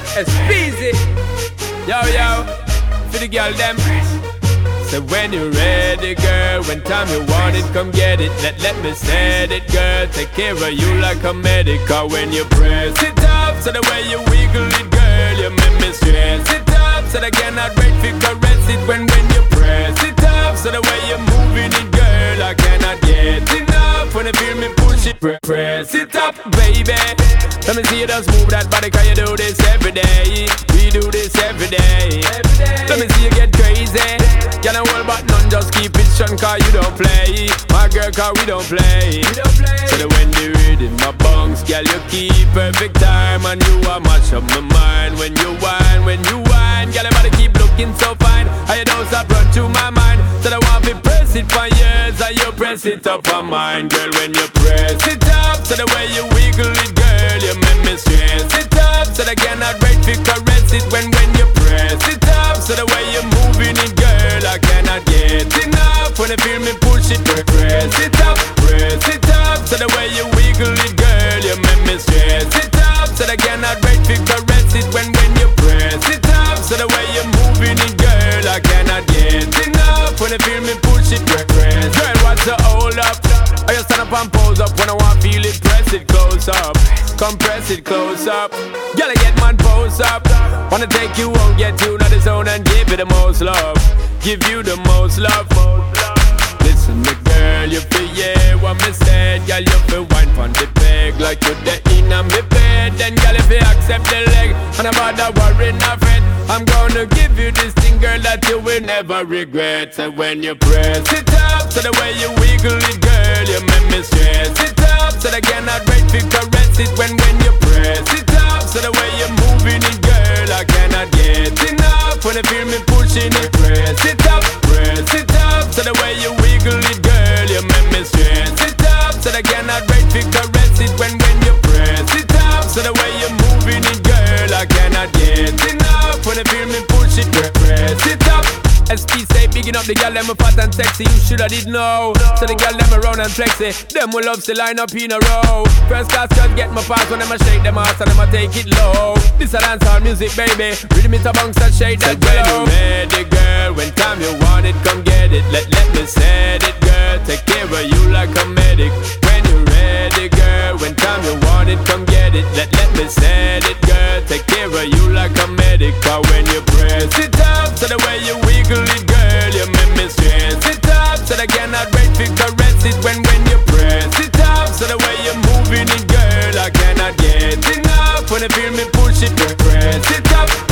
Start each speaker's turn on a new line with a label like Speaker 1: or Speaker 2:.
Speaker 1: It's easy. Yo, yo, for the girl them. So when you're ready, girl, when time you want it, come get it. Let me set it, girl. Take care of you like a medic. Cause when you press it up, so the way you wiggle it, girl, you make me stress it up. So I cannot wait to caress it when you press it up. So the way you're moving it, girl, I cannot get enough. When you feel me push it, press it up, baby. Let me see you just move that body, cause you do this every day. We do this every day. Let me see you get crazy. Girl, I hold back none, just keep it shun, cause you don't play. My girl, cause we don't play. So that when the rhythm my bunks, girl, you keep perfect time. And you are mash up my mind. When you whine, girl, your body keep looking so fine. And you don't stop run through my mind. So I want to press it for years, and you press it up for mine. Girl, when you press it up, so the way you wiggle it, girl, you make me stress it up. So I cannot wait to caress it when you press it up. So the way you're moving it, girl, I cannot get enough. When you feel me push it, press it up, press it up. So the way you wiggle it, girl, you make me stress it up. So I cannot wait to caress it when you press it up. So the way you're moving it, girl, I cannot get enough. When you feel me push it, press. Girl, what's the hold up? I just stand up and pose up when I want feel it, press it close up. Come press it close up. Girl, I get man pose up. Wanna take you home, get you out the zone and give you the most love. Give you the most love. Listen me girl, you feel yeah what me said. Girl, you feel wine from the peg like you're the in on me bed. Then girl, if you accept the leg and about that worry not fret, I'm gonna give you this thing, girl, that you will never regret. So when you press it up, so the way you wiggle it, girl, you make me stress it up. So I cannot wait to caress it when you press it up. So the way you're moving it, girl, I cannot get enough. When you feel me pushing it, press it up, press it up. So the way you wiggle it, girl, you make me stress it up. So I cannot wait to caress it when you press it up. So the way you're moving it, girl, I cannot get enough. When you feel me push it, press it up. SP say bigging up the girl them fat and sexy. You shoulda did know. So the girl them around and flexy. Them will love to line up in a row. First class just get my pass when them a shake them ass and them a take it low. This a dancehall music, baby. Rhythm it a bounce and shake that glow. When you ready, girl, when time you want it, come get it. Let me set it, girl. Take care of you like a medic. When you ready, girl, when time you want it, come get it. Let me set it, girl. Take care of you like a medic. Cause when you press it up, so the way you wiggle it, girl, you make me stress it up. So I cannot wait to caress it when you press it up. So the way you're moving it, girl, I cannot get enough. When you feel me push it, press it up.